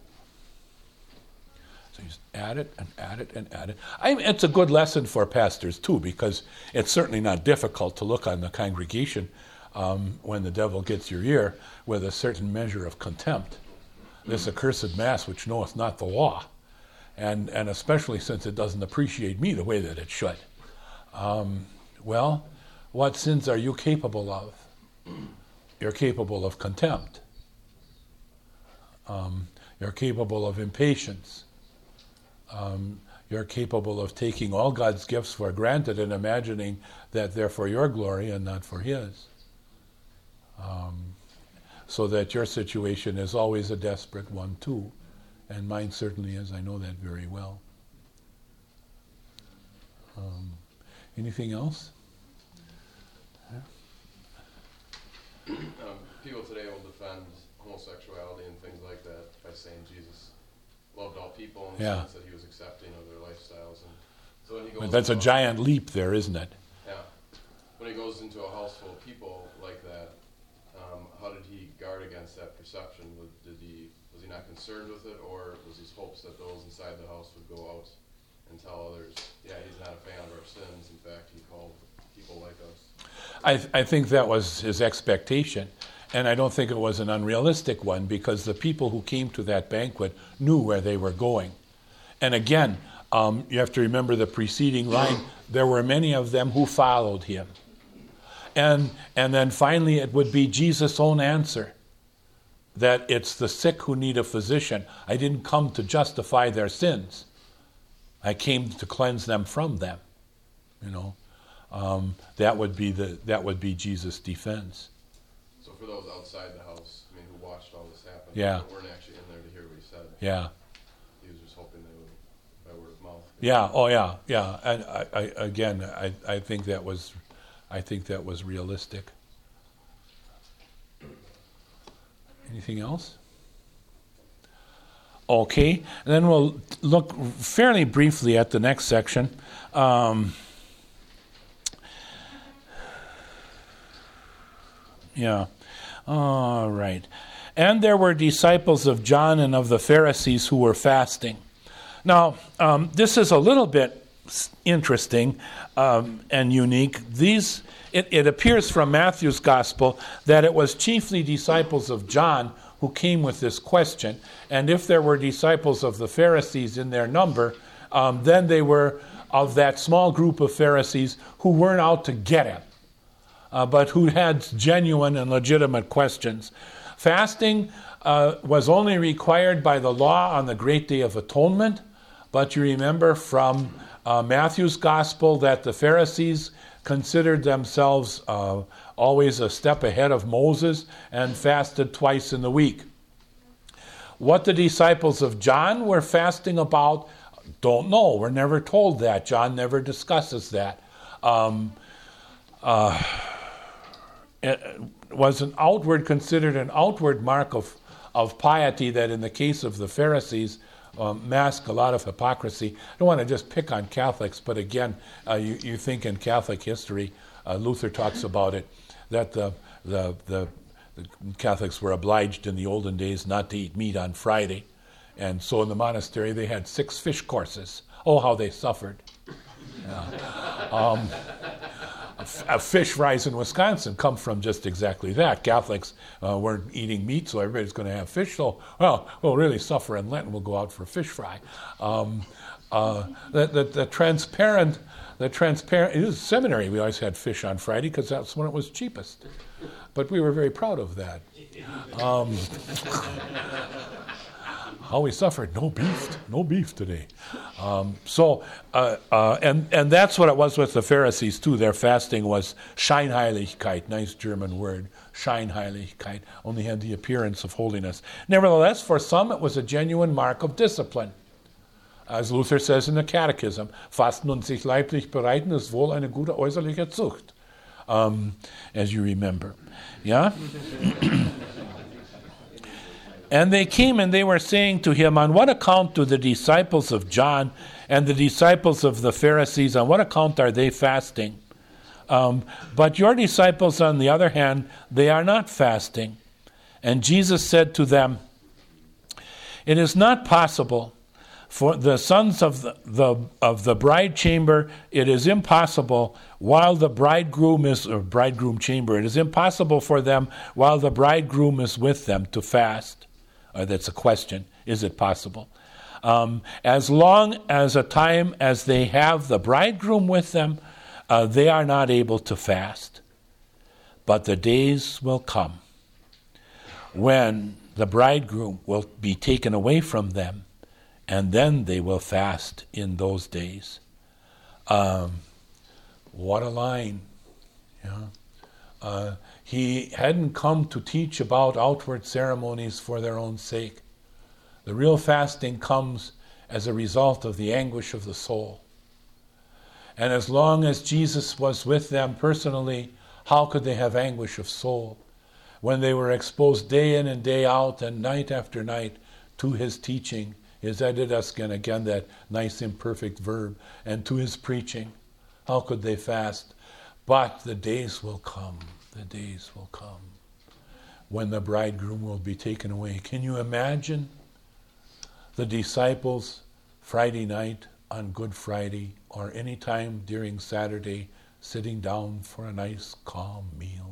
So he's at it and at it and at it. I mean, it's a good lesson for pastors too, because it's certainly not difficult to look on the congregation um, when the devil gets your ear with a certain measure of contempt. This accursed mass which knoweth not the law, and and especially since it doesn't appreciate me the way that it should. Um, well, what sins are you capable of? You're capable of contempt. Um, you're capable of impatience. Um, you're capable of taking all God's gifts for granted and imagining that they're for your glory and not for his. Um, so that your situation is always a desperate one too. And mine certainly is. I know that very well. Um, anything else? Um, people today will defend homosexuality and things like that by saying Jesus loved all people in the Yeah. sense that he was accepting of their lifestyles. And so when he goes But that's a into giant leap there, isn't it? Yeah. When he goes into a house full of people like that, um, how did he guard against that perception? Was, did he, was he not concerned with it, or was his hopes that those inside the house would go out and tell others, yeah, he's not a fan of our sins. In fact, he called people like us. I, th- I think that was his expectation. And I don't think it was an unrealistic one, because the people who came to that banquet knew where they were going. And again, um, you have to remember the preceding line, there were many of them who followed him. And, and then finally it would be Jesus' own answer, that it's the sick who need a physician. I didn't come to justify their sins. I came to cleanse them from them. You know, um, that would be the that would be Jesus' defense. So for those outside the house, I mean, who watched all this happen, Yeah. but weren't actually in there to hear what he said. Yeah. He was just hoping they would, by word of mouth. Yeah. Oh, yeah. Yeah. And I, I again, I, I think that was, I think that was realistic. Anything else? Okay. And then we'll look fairly briefly at the next section. Um, yeah. All right. And there were disciples of John and of the Pharisees who were fasting. Now, um, this is a little bit interesting um, and unique. These, it, it appears from Matthew's gospel that it was chiefly disciples of John who came with this question. And if there were disciples of the Pharisees in their number, um, then they were of that small group of Pharisees who weren't out to get him, uh, but who had genuine and legitimate questions. Fasting uh, was only required by the law on the Great Day of Atonement, but you remember from uh, Matthew's Gospel that the Pharisees considered themselves uh, always a step ahead of Moses and fasted twice in the week. What the disciples of John were fasting about, don't know. We're never told that. John never discusses that. Um, uh, it was an outward, considered an outward mark of, of piety that in the case of the Pharisees um, masked a lot of hypocrisy. I don't want to just pick on Catholics, but again, uh, you, you think in Catholic history, uh, Luther talks about it, that the, the, the, the Catholics were obliged in the olden days not to eat meat on Friday. And so in the monastery, they had six fish courses. Oh, how they suffered. Yeah. Um, a fish fries in Wisconsin come from just exactly that. Catholics uh, weren't eating meat, so everybody's going to have fish. So, well, we'll really suffer in Lent, and we'll go out for a fish fry. Um, uh, the, the, the transparent, the transparent, it was seminary. We always had fish on Friday because that's when it was cheapest. But we were very proud of that. Um, How we suffered, no beef, no beef today. Um, so, uh, uh, and and that's what it was with the Pharisees too. Their fasting was Scheinheiligkeit, nice German word, Scheinheiligkeit, only had the appearance of holiness. Nevertheless, for some it was a genuine mark of discipline. As Luther says in the Catechism, Fasten und sich leiblich bereiten ist wohl eine gute äußerliche Zucht, um, as you remember. Yeah? And they came and they were saying to him, on what account do the disciples of John and the disciples of the Pharisees, on what account are they fasting? Um, but your disciples, on the other hand, they are not fasting. And Jesus said to them, it is not possible for the sons of the, the of the bride chamber, it is impossible while the bridegroom is, or bridegroom chamber, it is impossible for them while the bridegroom is with them to fast. Uh, that's a question. Is it possible? Um, as long as a time as they have the bridegroom with them, uh, they are not able to fast. But the days will come when the bridegroom will be taken away from them, and then they will fast in those days. Um, what a line. Yeah. Uh, he hadn't come to teach about outward ceremonies for their own sake. The real fasting comes as a result of the anguish of the soul. And as long as Jesus was with them personally, how could they have anguish of soul when they were exposed day in and day out and night after night to his teaching, his edidasken, again that nice imperfect verb, and to his preaching? How could they fast? But the days will come, the days will come when the bridegroom will be taken away. Can you imagine the disciples Friday night on Good Friday or any time during Saturday sitting down for a nice calm meal?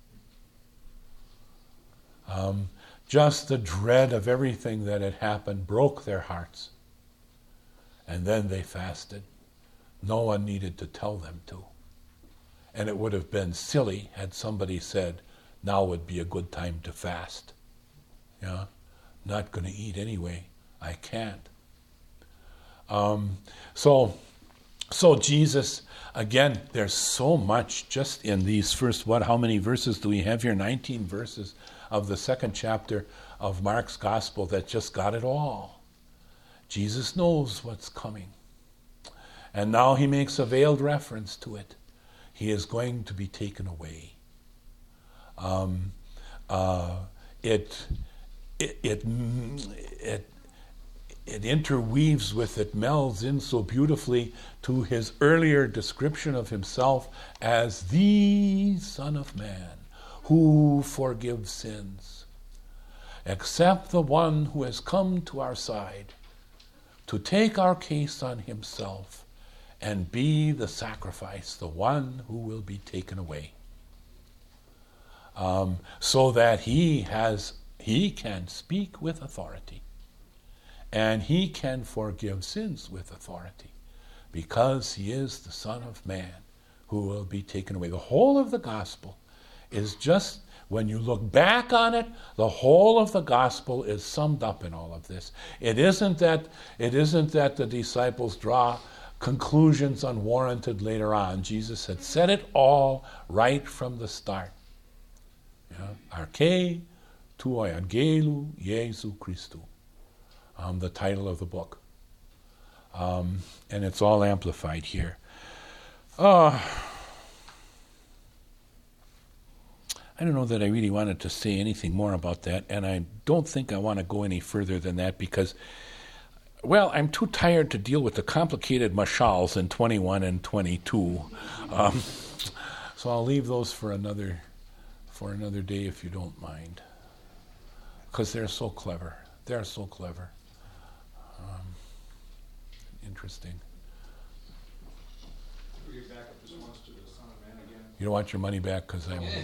Um, just the dread of everything that had happened broke their hearts. And then they fasted. No one needed to tell them to. And it would have been silly had somebody said, now would be a good time to fast. Yeah, not going to eat anyway. I can't. Um, so, so Jesus, again, there's so much just in these first, what, how many verses do we have here? nineteen verses of the second chapter of Mark's Gospel that just got it all. Jesus knows what's coming. And now he makes a veiled reference to it. He is going to be taken away. Um, uh, it, it, it, it, it interweaves with, it melds in so beautifully to his earlier description of himself as the Son of Man who forgives sins, except the one who has come to our side to take our case on himself and be the sacrifice, the one who will be taken away. Um, so that he has He can speak with authority. And he can forgive sins with authority, because he is the Son of Man who will be taken away. The whole of the gospel is just, when you look back on it, the whole of the gospel is summed up in all of this. It isn't that, it isn't that the disciples draw conclusions unwarranted later on. Jesus had said it all right from the start. Yeah? Arche tu Angelu Jesu Christu. Um, the title of the book. Um, and it's all amplified here. Uh, I don't know that I really wanted to say anything more about that, and I don't think I want to go any further than that because, well, I'm too tired to deal with the complicated mashals in twenty-one and twenty-two. Um, so I'll leave those for another, for another day if you don't mind. Because they're so clever. They're so clever. Um, interesting. Can we get back up just once to the Son of Man again? You don't want your money back because I won't.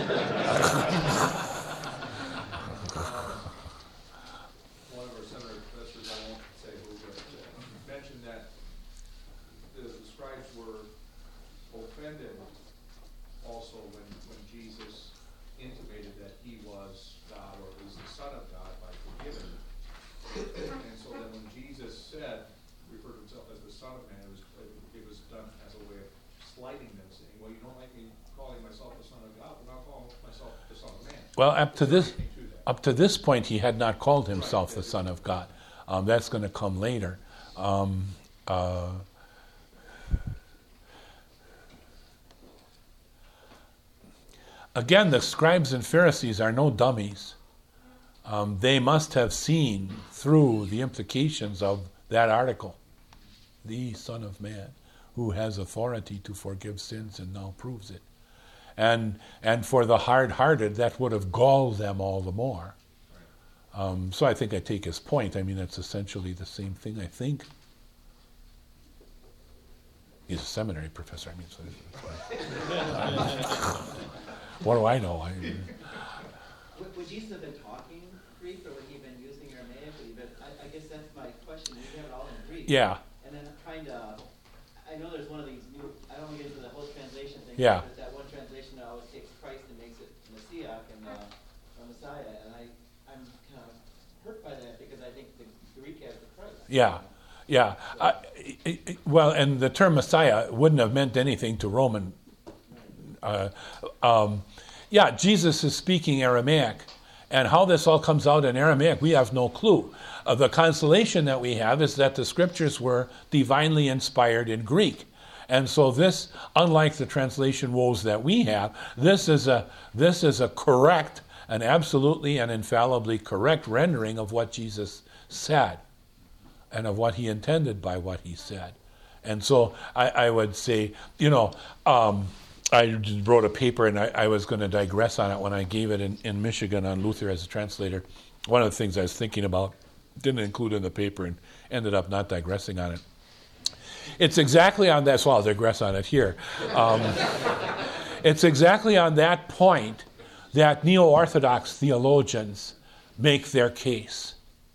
One of our seminary professors, I won't say who, but uh, mentioned that the, the scribes were offended also when, when Jesus intimated that he was God, or at least the Son of God, by forgiving. And so then when Jesus said, referred to himself as the Son of Man, it was, it was done as a way of slighting them, saying, well, you don't like me calling myself the Son of God, well, I'll call myself the Son of Man. Well, up to this, up to this point, he had not called himself the Son of God. Um, that's going to come later. Um, uh, again, the scribes and Pharisees are no dummies. Um, they must have seen through the implications of that article, the Son of Man, who has authority to forgive sins and now proves it. And and for the hard-hearted, that would have galled them all the more. Um, so I think I take his point. I mean, that's essentially the same thing, I think. He's a seminary professor. I mean, so what do I know? I, Would, would Jesus have been talking Greek, or would he have been using Aramaic? Would he been, I, I guess that's my question. You have it all in Greek. yeah, And then I'm trying to, I know there's one of these new, I don't want to get into the whole translation thing. Yeah. But that one translation that always takes Christ and makes it Messiah and uh, or Messiah. And I, I'm kind of hurt by that because I think the Greek has the Christ. yeah, yeah. I, I, I- well, and the term Messiah wouldn't have meant anything to Roman. Uh, um, yeah, Jesus is speaking Aramaic. And how this all comes out in Aramaic, we have no clue. Uh, the consolation that we have is that the scriptures were divinely inspired in Greek. And so this, unlike the translation woes that we have, this is a this is a correct, an absolutely and infallibly correct rendering of what Jesus said and of what he intended by what he said. And so I, I would say, you know, um, I wrote a paper, and I, I was going to digress on it when I gave it in, in Michigan on Luther as a translator. One of the things I was thinking about, didn't include in the paper, and ended up not digressing on it. It's exactly on that, so I'll digress on it here. Um, it's exactly on that point that neo-Orthodox theologians make their case.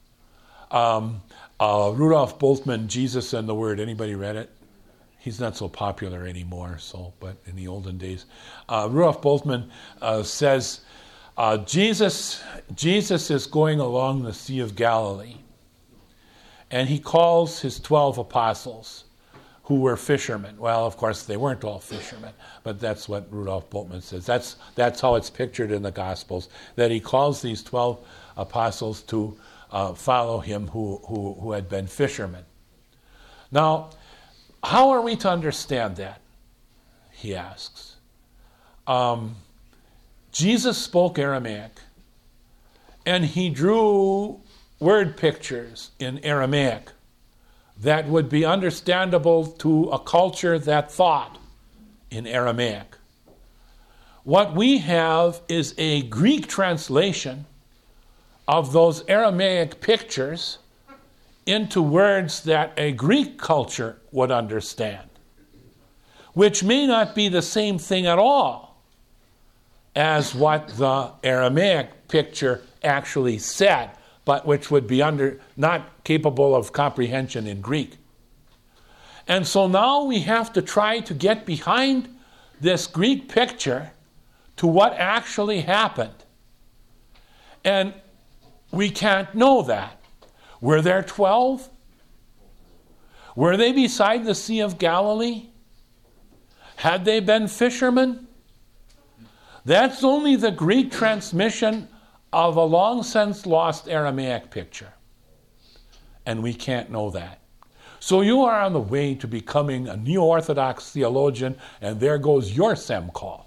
Um, uh, Rudolf Bultmann, Jesus and the Word, anybody read it? He's not so popular anymore, so but in the olden days. Uh, Rudolf Bultmann uh, says, uh, Jesus, Jesus is going along the Sea of Galilee, and he calls his twelve apostles, who were fishermen. Well, of course, they weren't all fishermen, but that's what Rudolf Bultmann says. That's, that's how it's pictured in the Gospels, that he calls these twelve apostles to uh, follow him who, who, who had been fishermen. Now, how are we to understand that? He asks. Um, Jesus spoke Aramaic, and he drew word pictures in Aramaic that would be understandable to a culture that thought in Aramaic. What we have is a Greek translation of those Aramaic pictures into words that a Greek culture would understand, which may not be the same thing at all as what the Aramaic picture actually said, but which would be under not capable of comprehension in Greek. And so now we have to try to get behind this Greek picture to what actually happened. And we can't know that. Were there twelve? Were they beside the Sea of Galilee? Had they been fishermen? That's only the Greek transmission of a long since lost Aramaic picture. And we can't know that. So you are on the way to becoming a neo-Orthodox theologian, and there goes your SEM call.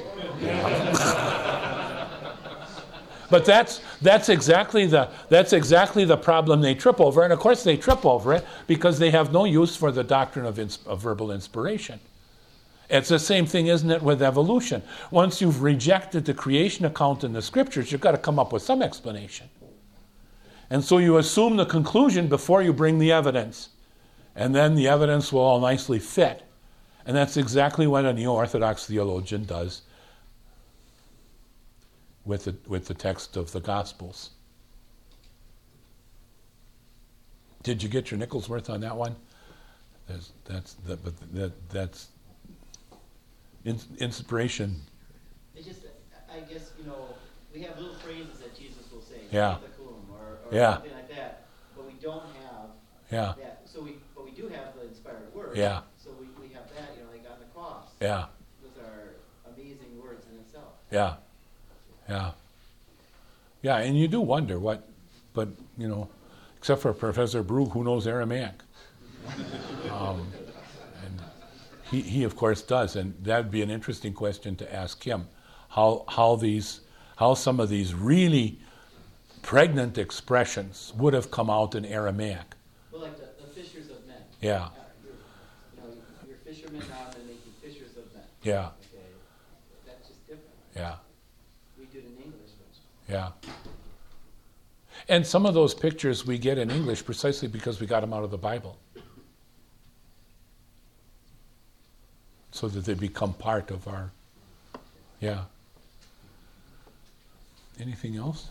But that's that's exactly the that's exactly the problem they trip over, and of course they trip over it because they have no use for the doctrine of, ins- of verbal inspiration. It's the same thing, isn't it, with evolution? Once you've rejected the creation account in the scriptures, you've got to come up with some explanation. And so you assume the conclusion before you bring the evidence. And then the evidence will all nicely fit. And that's exactly what a neo-Orthodox theologian does with the, with the text of the Gospels. Did you get your nickel's worth on that one? That's, that's, that, but that, that's in, inspiration. It's just, I guess, you know, we have little phrases that Jesus will say, Yeah. or, or Yeah. something like that, but we don't have Yeah. that. So we, but we do have the inspired word. Yeah. So we, we have that, you know, like on the cross. Yeah. Those are amazing words in itself. Yeah. Yeah. Yeah, and you do wonder what, but, you know, except for Professor Brug, who knows Aramaic. Um, and he, he, of course, does, and that would be an interesting question to ask him, how how these, how some of these really pregnant expressions would have come out in Aramaic. Well, like the, the fishers of men. Yeah. Uh, you're, you know, you're fishermen now, and they make you fishers of men. Yeah. Okay, that's just different. Yeah. We do it in English. Yeah. And some of those pictures we get in English precisely because we got them out of the Bible. So that they become part of our, yeah. Anything else?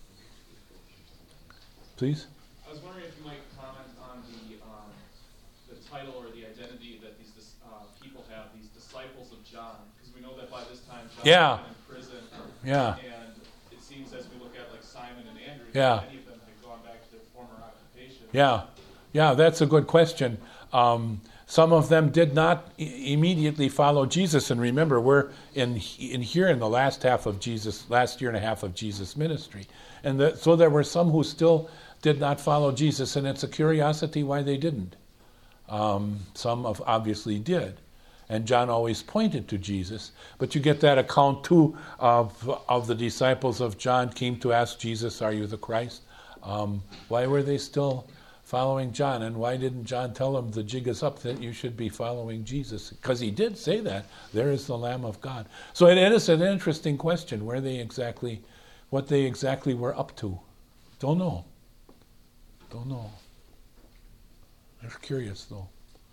Please? I was wondering if you might comment on the um, the title or the identity that these dis- uh, people have, these disciples of John, because we know that by this time John Yeah. had been in prison. Yeah. And it seems as we look at like Simon and Andrew, Yeah. many of them had gone back to their former occupation. Yeah, yeah, that's a good question. Um, some of them did not I- immediately follow Jesus, and remember, we're in in here in the last half of Jesus, last year and a half of Jesus' ministry, and the, so there were some who still did not follow Jesus, and it's a curiosity why they didn't. Um, some of obviously did, and John always pointed to Jesus. But you get that account too of of the disciples of John came to ask Jesus, "Are you the Christ?" Um, why were they still following John, and why didn't John tell them the jig is up that you should be following Jesus? Because he did say that. There is the Lamb of God. So it is an interesting question where they exactly, what they exactly were up to. Don't know. Don't know. I'm curious though.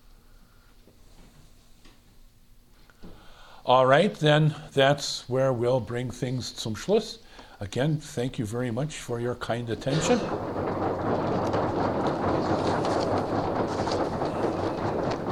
All right, then that's where we'll bring things zum Schluss. Again, thank you very much for your kind attention.